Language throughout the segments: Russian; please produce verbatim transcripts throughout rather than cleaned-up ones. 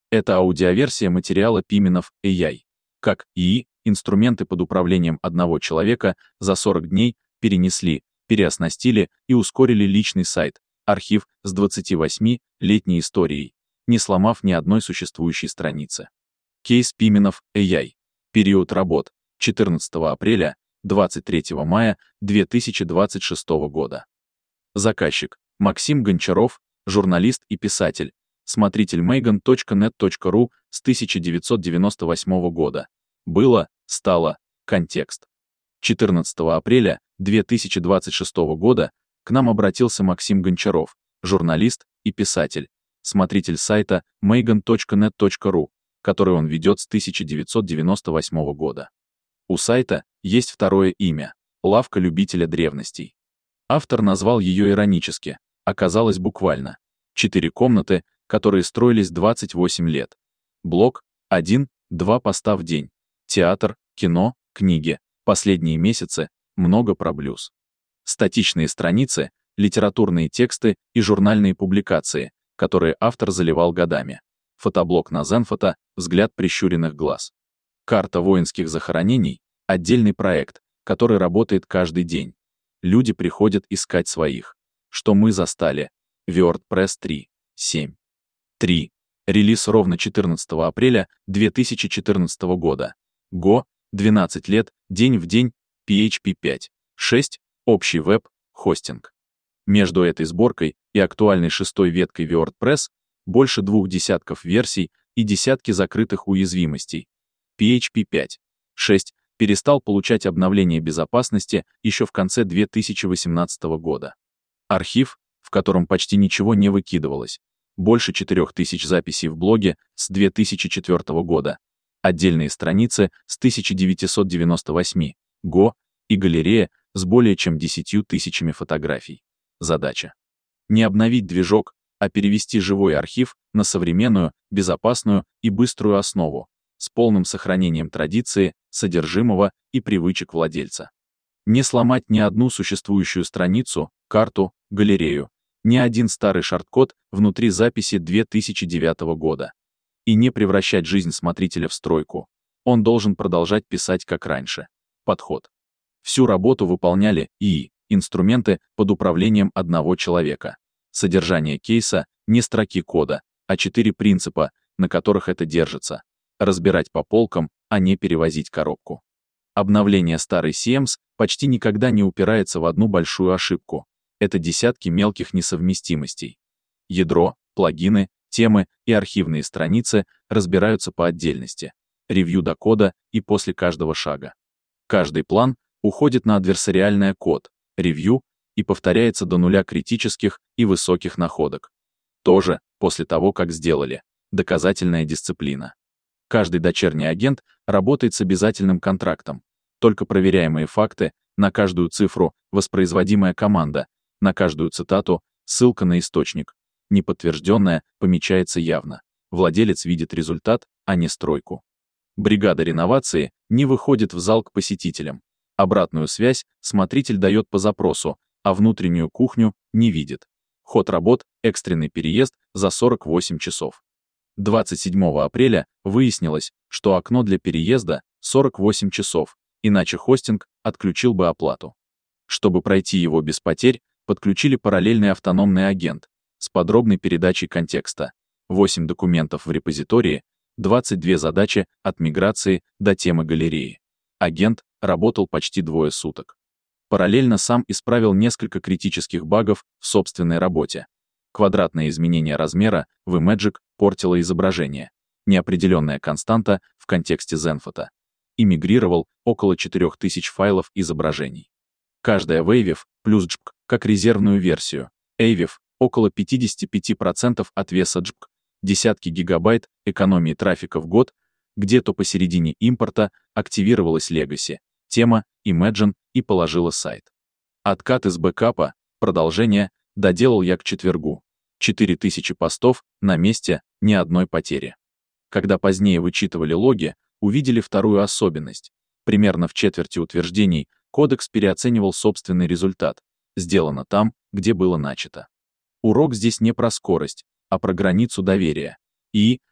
Это аудиоверсия материала Пименов эй ай. Как ИИ, инструменты под управлением одного человека за сорок дней перенесли, переоснастили и ускорили личный сайт, архив с двадцативосьмилетней историей, не сломав ни одной существующей страницы. Кейс Пименов эй ай. Период работ четырнадцатого апреля — двадцать третьего мая две тысячи двадцать шестого года. Заказчик Максим Гончаров, журналист и писатель, смотритель мейган точка нет точка ру с тысяча девятьсот девяносто восьмого года. Было, стало, контекст. четырнадцатого апреля две тысячи двадцать шестого года к нам обратился Максим Гончаров, журналист и писатель, смотритель сайта мейган точка нет точка ру, который он ведет с тысяча девятьсот девяносто восьмого года. У сайта есть второе имя — «Лавка любителя древностей». Автор назвал ее иронически, оказалось буквально. Четыре комнаты, которые строились двадцать восемь лет. Блог, один-два поста в день. Театр, кино, книги, последние месяцы, много про блюз. Статичные страницы, литературные тексты и журнальные публикации, которые автор заливал годами. Фотоблог на Зенфото, взгляд прищуренных глаз. Карта воинских захоронений — отдельный проект, который работает каждый день. Люди приходят искать своих. Что мы застали. WordPress три. семь. три. Релиз ровно четырнадцатого апреля две тысячи четырнадцатого года. Go, двенадцать лет, день в день, пи эйч пи пять. шесть. Общий веб, хостинг. Между этой сборкой и актуальной шестой веткой WordPress больше двух десятков версий и десятки закрытых уязвимостей. пи эйч пи пять. шесть перестал получать обновления безопасности еще в конце две тысячи восемнадцатого года. Архив, в котором почти ничего не выкидывалось. Больше четырёх тысяч записей в блоге с две тысячи четвёртого года. Отдельные страницы с тысяча девятьсот девяносто восьмого. Go и галерея с более чем десятью тысячами фотографий. Задача. Не обновить движок, а перевести живой архив на современную, безопасную и быструю основу, с полным сохранением традиции, содержимого и привычек владельца. Не сломать ни одну существующую страницу, карту, галерею, ни один старый шорткод внутри записи две тысячи девятого года. И не превращать жизнь смотрителя в стройку. Он должен продолжать писать как раньше. Подход. Всю работу выполняли ИИ, инструменты под управлением одного человека. Содержание кейса — не строки кода, а четыре принципа, на которых это держится. Разбирать по полкам, а не перевозить коробку. Обновление старой си эм эс почти никогда не упирается в одну большую ошибку. Это десятки мелких несовместимостей. Ядро, плагины, темы и архивные страницы разбираются по отдельности. Ревью до кода и после каждого шага. Каждый план уходит на адверсариальное код, ревью, и повторяется до нуля критических и высоких находок. Тоже после того, как сделали. Доказательная дисциплина. Каждый дочерний агент работает с обязательным контрактом. Только проверяемые факты, на каждую цифру воспроизводимая команда, на каждую цитату ссылка на источник. Неподтвержденная помечается явно. Владелец видит результат, а не стройку. Бригада реновации не выходит в зал к посетителям. Обратную связь смотритель дает по запросу, а внутреннюю кухню не видит. Ход работ — экстренный переезд за сорок восемь часов. двадцать седьмого апреля выяснилось, что окно для переезда — сорок восемь часов, иначе хостинг отключил бы оплату. Чтобы пройти его без потерь, подключили параллельный автономный агент с подробной передачей контекста, восемь документов в репозитории, двадцать две задачи от миграции до темы галереи. Агент работал почти двое суток. Параллельно сам исправил несколько критических багов в собственной работе. Квадратное изменение размера в Imagic портило изображение. Неопределенная константа в контексте Зенфото. И мигрировал около четырёх тысяч файлов изображений. Каждая Wavef плюс джпк как резервную версию. Avef около пятьдесят пять процентов от веса джпк. Десятки гигабайт экономии трафика в год, где-то посередине импорта активировалась Legacy, тема, Imagine и положила сайт. Откат из бэкапа, продолжение, доделал я к четвергу. четыре тысячи постов, на месте, ни одной потери. Когда позднее вычитывали логи, увидели вторую особенность. Примерно в четверти утверждений кодекс переоценивал собственный результат. Сделано там, где было начато. Урок здесь не про скорость, а про границу доверия. И,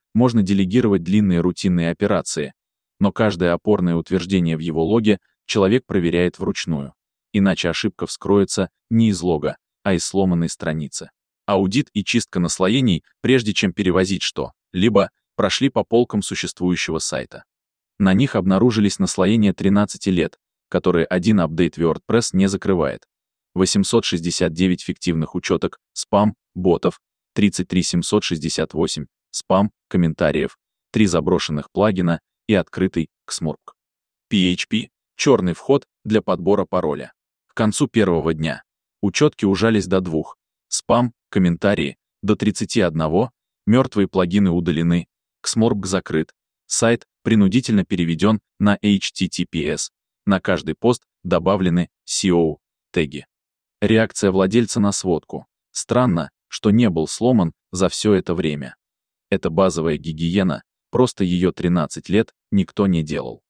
можно делегировать длинные рутинные операции, но каждое опорное утверждение в его логе человек проверяет вручную. Иначе ошибка вскроется не из лога, а из сломанной страницы. Аудит и чистка наслоений, прежде чем перевозить что-либо, прошли по полкам существующего сайта. На них обнаружились наслоения тринадцати лет, которые один апдейт WordPress не закрывает. восемьсот шестьдесят девять фиктивных учеток, спам, ботов, тридцать три семьсот шестьдесят восемь, спам, комментариев, три заброшенных плагина и открытый ксморк. пи эйч пи — черный вход для подбора пароля. К концу первого дня учетки ужались до двух, спам, комментарии — до тридцати одного, мертвые плагины удалены, ксморк закрыт, сайт принудительно переведен на эйч ти ти пи эс, на каждый пост добавлены си о теги. Реакция владельца на сводку. Странно, что не был сломан за все это время. Это базовая гигиена, просто ее тринадцать лет никто не делал.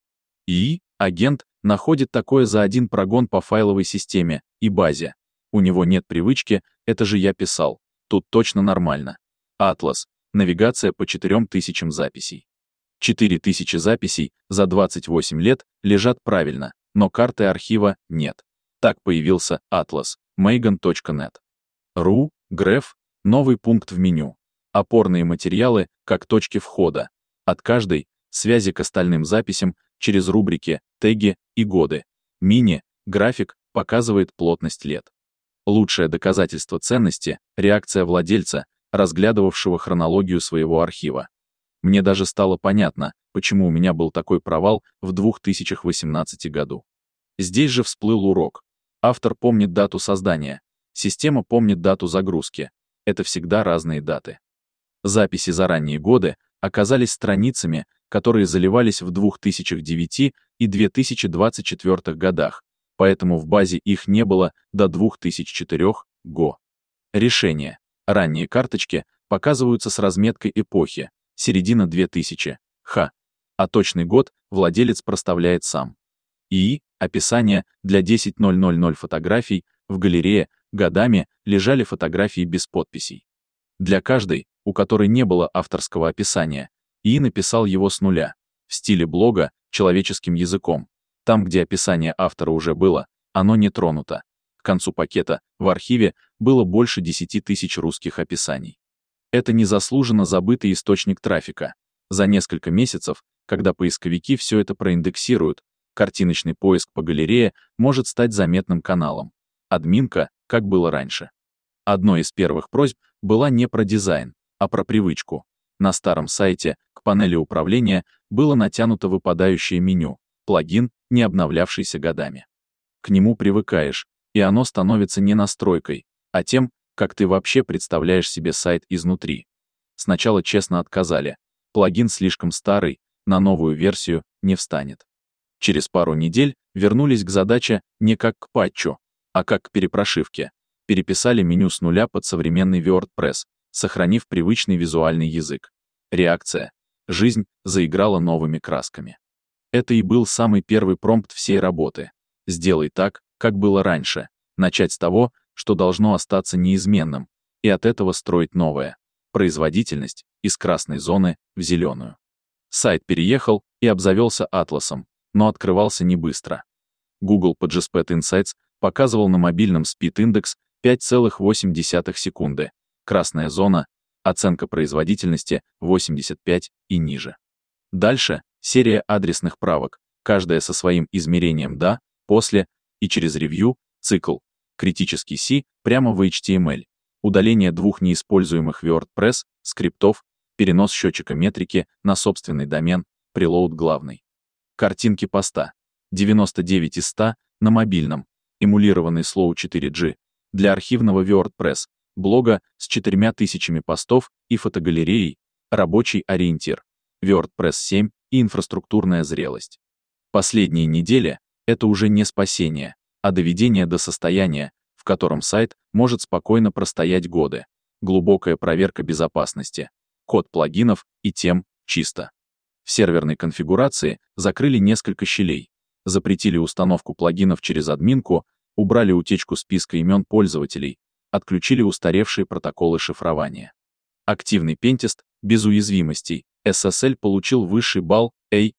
И агент находит такое за один прогон по файловой системе и базе. У него нет привычки, это же я писал, тут точно нормально. Атлас, навигация по четырем тысячам записей. четыре тысячи записей за двадцать восемь лет лежат правильно, но карты архива нет. Так появился Атлас, мейган точка нет. ру, греф, новый пункт в меню. Опорные материалы, как точки входа. От каждой — связи к остальным записям через рубрики, теги и годы. Мини, график, показывает плотность лет. Лучшее доказательство ценности — реакция владельца, разглядывавшего хронологию своего архива. Мне даже стало понятно, почему у меня был такой провал в две тысячи восемнадцатом году. Здесь же всплыл урок. Автор помнит дату создания, система помнит дату загрузки. Это всегда разные даты. Записи за ранние годы оказались страницами, которые заливались в две тысячи девятом и две тысячи двадцать четвёртом годах, поэтому в базе их не было до две тысячи четвёртого года. Решение. Ранние карточки показываются с разметкой эпохи, середина две тысячи, ха, а точный год владелец проставляет сам. И описание для тысяча фотографий, в галерее годами лежали фотографии без подписей. Для каждой, у которой не было авторского описания, И написал его с нуля, в стиле блога, человеческим языком. Там, где описание автора уже было, оно не тронуто. К концу пакета в архиве было больше десяти тысяч русских описаний. Это незаслуженно забытый источник трафика. За несколько месяцев, когда поисковики все это проиндексируют, картиночный поиск по галерее может стать заметным каналом. Админка, как было раньше. Одной из первых просьб была не про дизайн, а про привычку. На старом сайте к панели управления было натянуто выпадающее меню, плагин, не обновлявшийся годами. К нему привыкаешь, и оно становится не настройкой, а тем, как ты вообще представляешь себе сайт изнутри. Сначала честно отказали. Плагин слишком старый, на новую версию не встанет. Через пару недель вернулись к задаче не как к патчу, а как к перепрошивке. Переписали меню с нуля под современный WordPress, сохранив привычный визуальный язык. Реакция. Жизнь заиграла новыми красками. Это и был самый первый промпт всей работы. Сделай так, как было раньше. Начать с того, что должно остаться неизменным, и от этого строить новое. Производительность из красной зоны в зеленую. Сайт переехал и обзавелся атласом, но открывался не быстро. Google Pagespeed Insights показывал на мобильном Speed-индекс пять целых восемь десятых секунды. Красная зона, оценка производительности восемьдесят пять и ниже. Дальше серия адресных правок, каждая со своим измерением до, после и через ревью, цикл, критический си прямо в эйч ти эм эль, удаление двух неиспользуемых WordPress, скриптов, перенос счетчика метрики на собственный домен, прелоуд главный. Картинки поста. девяносто девять из ста на мобильном, эмулированный Slow четыре джи, для архивного WordPress, блога с четырьмя тысячами постов и фотогалереей, рабочий ориентир, WordPress семь и инфраструктурная зрелость. Последние недели — это уже не спасение, а доведение до состояния, в котором сайт может спокойно простоять годы. Глубокая проверка безопасности, код плагинов и тем чисто. В серверной конфигурации закрыли несколько щелей, запретили установку плагинов через админку, убрали утечку списка имен пользователей, отключили устаревшие протоколы шифрования. Активный пентест без уязвимостей, эс эс эль получил высший балл A+,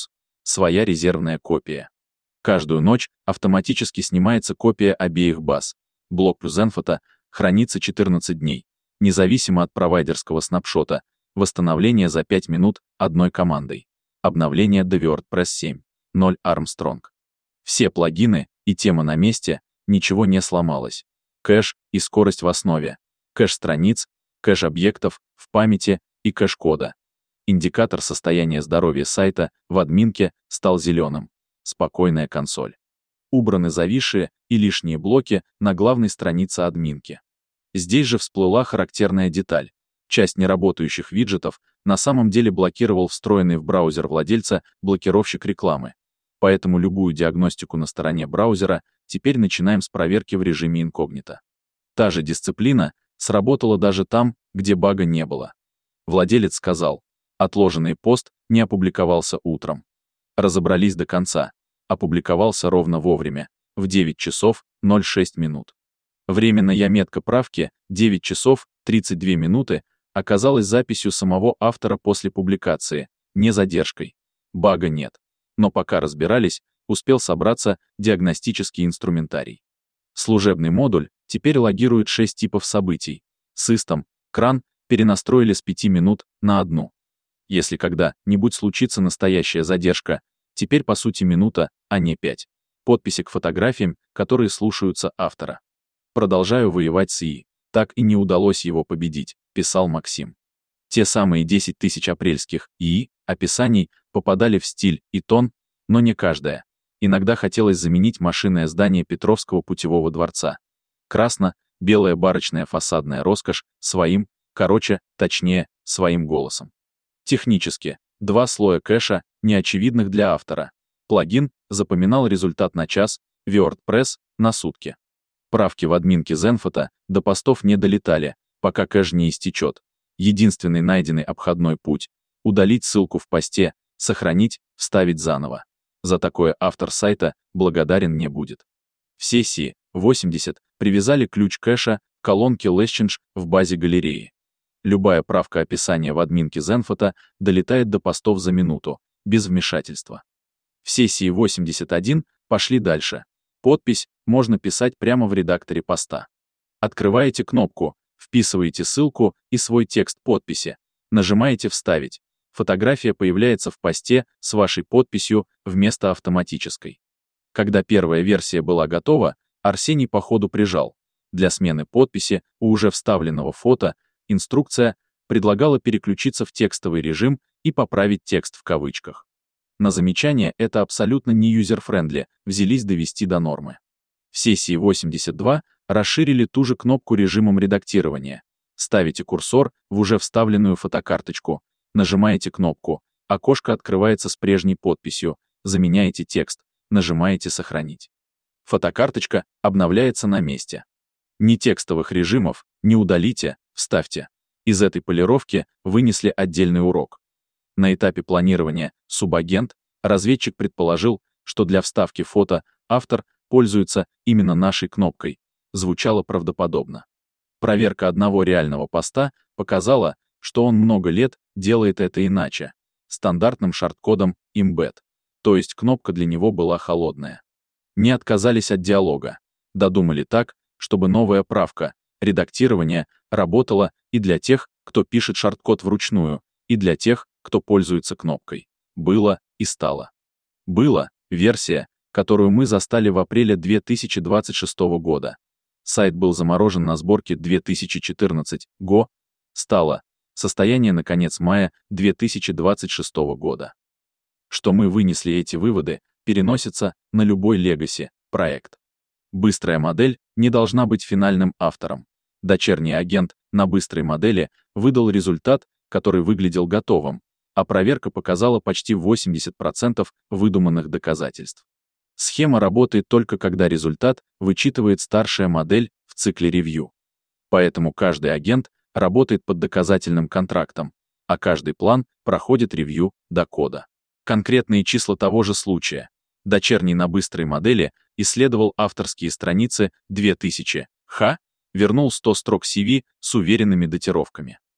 своя резервная копия. Каждую ночь автоматически снимается копия обеих баз. Блок Zenfone хранится четырнадцать дней, независимо от провайдерского снапшота, восстановление за пять минут одной командой. Обновление до WordPress семь ноль Armstrong. Все плагины и тема на месте, ничего не сломалось. Кэш и скорость в основе. Кэш страниц, кэш объектов в памяти и кэш кода. Индикатор состояния здоровья сайта в админке стал зеленым. Спокойная консоль. Убраны зависшие и лишние блоки на главной странице админки. Здесь же всплыла характерная деталь. Часть неработающих виджетов на самом деле блокировал встроенный в браузер владельца блокировщик рекламы. Поэтому любую диагностику на стороне браузера теперь начинаем с проверки в режиме инкогнито. Та же дисциплина сработала даже там, где бага не было. Владелец сказал, отложенный пост не опубликовался утром. Разобрались до конца. Опубликовался ровно вовремя, в девять часов ноль шесть минут. Временная метка правки девять часов тридцать две минуты оказалась записью самого автора после публикации, не задержкой. Бага нет. Но пока разбирались, успел собраться диагностический инструментарий. Служебный модуль теперь логирует шесть типов событий. System, кран перенастроили с пяти минут на одну. Если когда-нибудь случится настоящая задержка, теперь по сути минута, а не пять. Подписи к фотографиям, которые слушаются автора. Продолжаю воевать с ИИ. Так и не удалось его победить, писал Максим. Те самые десять тысяч апрельских ИИ описаний попадали в стиль и тон, но не каждая. Иногда хотелось заменить машинное здание Петровского путевого дворца. Красно-белая барочная фасадная роскошь своим, короче, точнее, своим голосом. Технически, два слоя кэша, неочевидных для автора. Плагин запоминал результат на час, WordPress — на сутки. Правки в админке Zenfone до постов не долетали, пока кэш не истечет. Единственный найденный обходной путь — удалить ссылку в посте, сохранить, вставить заново. За такое автор сайта благодарен не будет. В сессии восемьдесят привязали ключ кэша к колонке Lesschange в базе галереи. Любая правка описания в админке Zenfone долетает до постов за минуту, без вмешательства. В сессии восемьдесят один пошли дальше. Подпись можно писать прямо в редакторе поста. Открываете кнопку, вписываете ссылку и свой текст подписи, нажимаете «Вставить». Фотография появляется в посте с вашей подписью вместо автоматической. Когда первая версия была готова, Арсений по ходу прижал. Для смены подписи у уже вставленного фото инструкция предлагала переключиться в текстовый режим и поправить текст в кавычках. На замечание «это абсолютно не юзер-френдли» взялись довести до нормы. В сессии восемьдесят два расширили ту же кнопку режимом редактирования. Ставите курсор в уже вставленную фотокарточку, нажимаете кнопку, окошко открывается с прежней подписью, заменяете текст, нажимаете «Сохранить». Фотокарточка обновляется на месте. Ни текстовых режимов, не удалите, вставьте. Из этой полировки вынесли отдельный урок. На этапе планирования «Субагент» разведчик предположил, что для вставки фото автор пользуется именно нашей кнопкой. Звучало правдоподобно. Проверка одного реального поста показала, что он много лет делает это иначе, стандартным шарт-кодом embed, то есть кнопка для него была холодная. Не отказались от диалога, додумали так, чтобы новая правка, редактирование, работала и для тех, кто пишет шарт-код вручную, и для тех, кто пользуется кнопкой. Было и стало. Было — версия, которую мы застали в апреле две тысячи двадцать шестого года. Сайт был заморожен на сборке две тысячи четырнадцать го. Стало состояние на конец мая две тысячи двадцать шестого года. Что мы вынесли эти выводы, переносится на любой legacy проект. Быстрая модель не должна быть финальным автором. Дочерний агент на быстрой модели выдал результат, который выглядел готовым, а проверка показала почти восемьдесят процентов выдуманных доказательств. Схема работает только когда результат вычитывает старшая модель в цикле ревью. Поэтому каждый агент работает под доказательным контрактом, а каждый план проходит ревью до кода. Конкретные числа того же случая. Дочерний на быстрой модели исследовал авторские страницы две тысячи ха, вернул сто строк си ви с уверенными датировками.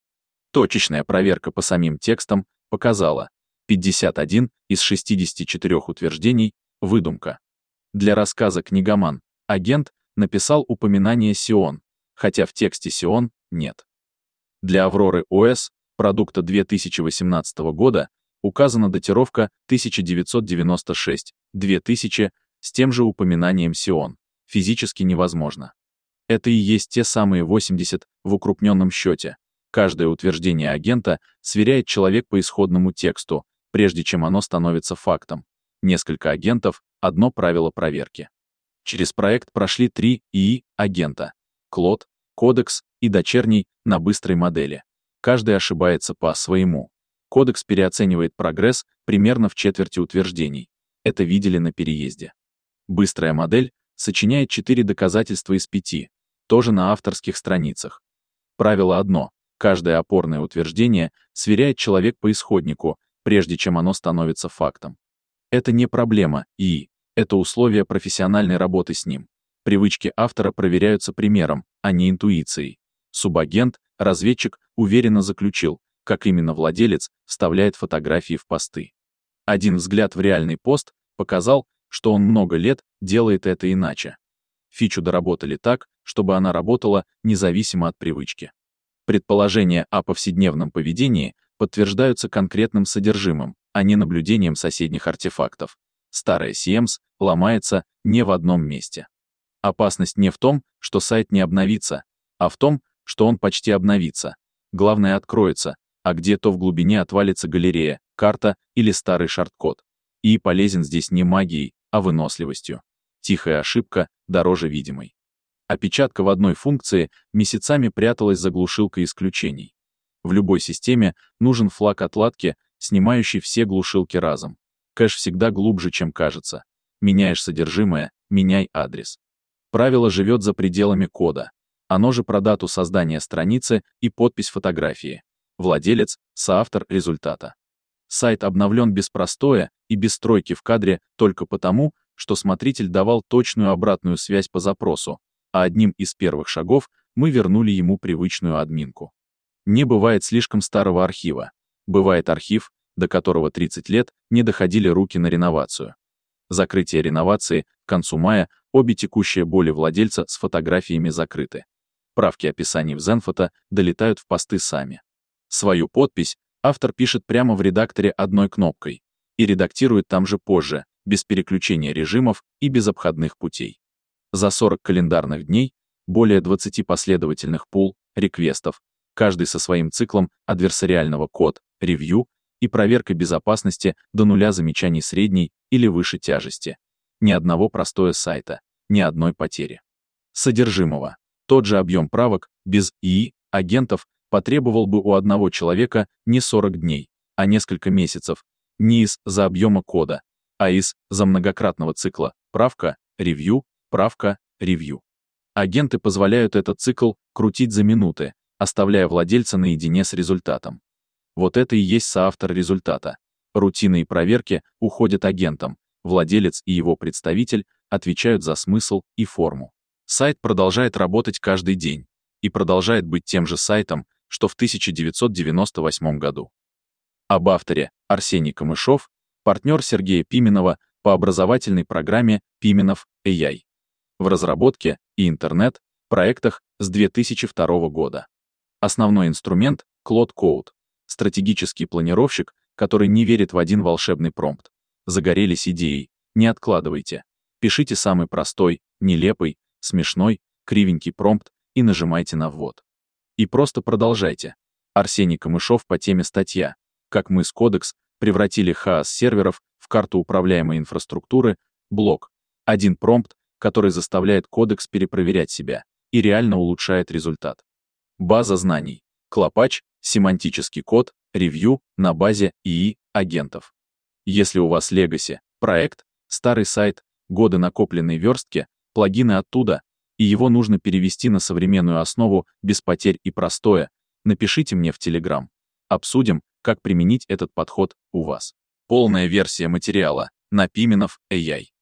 Точечная проверка по самим текстам показала: пятьдесят один из шестидесяти четырёх утверждений — выдумка. Для рассказа «Книгоман» агент написал упоминание Сион, хотя в тексте Сион нет. Для Авроры ОС, продукта две тысячи восемнадцатого года, указана датировка тысяча девятьсот девяносто шесть — две тысячи с тем же упоминанием Сион. Физически невозможно. Это и есть те самые восемьдесят в укрупненном счете. Каждое утверждение агента сверяет человек по исходному тексту, прежде чем оно становится фактом. Несколько агентов — одно правило проверки. Через проект прошли три ИИ агента: Клод, Кодекс и дочерний на быстрой модели. Каждый ошибается по-своему. Кодекс переоценивает прогресс примерно в четверти утверждений. Это видели на переезде. Быстрая модель сочиняет четыре доказательства из пяти, тоже на авторских страницах. Правило одно: каждое опорное утверждение сверяет человек по исходнику, прежде чем оно становится фактом. Это не проблема ИИ, это условие профессиональной работы с ним. Привычки автора проверяются примером, а не интуицией. Субагент, разведчик, уверенно заключил, как именно владелец вставляет фотографии в посты. Один взгляд в реальный пост показал, что он много лет делает это иначе. Фичу доработали так, чтобы она работала независимо от привычки. Предположения о повседневном поведении подтверждаются конкретным содержимым, а не наблюдением соседних артефактов. Старая Сиэмс ломается не в одном месте. Опасность не в том, что сайт не обновится, а в том, что он почти обновится. Главное откроется, а где-то в глубине отвалится галерея, карта или старый шорткод. И полезен здесь не магией, а выносливостью. Тихая ошибка дороже видимой. Опечатка в одной функции месяцами пряталась за глушилкой исключений. В любой системе нужен флаг отладки, снимающий все глушилки разом. Кэш всегда глубже, чем кажется. Меняешь содержимое, меняй адрес. Правило живет за пределами кода. Оно же про дату создания страницы и подпись фотографии. Владелец, соавтор результата. Сайт обновлен без простоя и без стройки в кадре только потому, что смотритель давал точную обратную связь по запросу, а одним из первых шагов мы вернули ему привычную админку. Не бывает слишком старого архива. Бывает архив, до которого тридцать лет не доходили руки на реновацию. Закрытие реновации к концу мая, обе текущие боли владельца с фотографиями закрыты. Правки описаний в Зенфото долетают в посты сами. Свою подпись автор пишет прямо в редакторе одной кнопкой и редактирует там же позже, без переключения режимов и без обходных путей. За сорок календарных дней более двадцати последовательных пул, реквестов, каждый со своим циклом адверсариального код, ревью и проверкой безопасности до нуля замечаний средней или выше тяжести. Ни одного простоя сайта, ни одной потери. Содержимого. Тот же объем правок без ИИ агентов потребовал бы у одного человека не сорок дней, а несколько месяцев, не из-за объема кода, а из-за многократного цикла правка, ревью, правка, ревью. Агенты позволяют этот цикл крутить за минуты, оставляя владельца наедине с результатом. Вот это и есть соавтор результата. Рутины и проверки уходят агентам, владелец и его представитель отвечают за смысл и форму. Сайт продолжает работать каждый день и продолжает быть тем же сайтом, что в тысяча девятьсот девяносто восьмом году. Об авторе Арсений Камышов, партнер Сергея Пименова по образовательной программе «Пименов эй ай». В разработке и интернет-проектах с две тысячи второго года. Основной инструмент — Claude Code. Стратегический планировщик, который не верит в один волшебный промпт. Загорелись идеей, не откладывайте. Пишите самый простой, нелепый, смешной, кривенький промпт и нажимайте на ввод. И просто продолжайте. Арсений Камышов по теме статья «Как мы с Кодекс превратили хаос серверов в карту управляемой инфраструктуры», блог. Один промпт, который заставляет Кодекс перепроверять себя и реально улучшает результат. База знаний. Клопач, семантический код, ревью на базе ИИ агентов. Если у вас Legacy, проект, старый сайт, годы накопленной верстки, плагины оттуда, и его нужно перевести на современную основу без потерь и простоя, напишите мне в Telegram. Обсудим, как применить этот подход у вас. Полная версия материала на Пименов эй ай.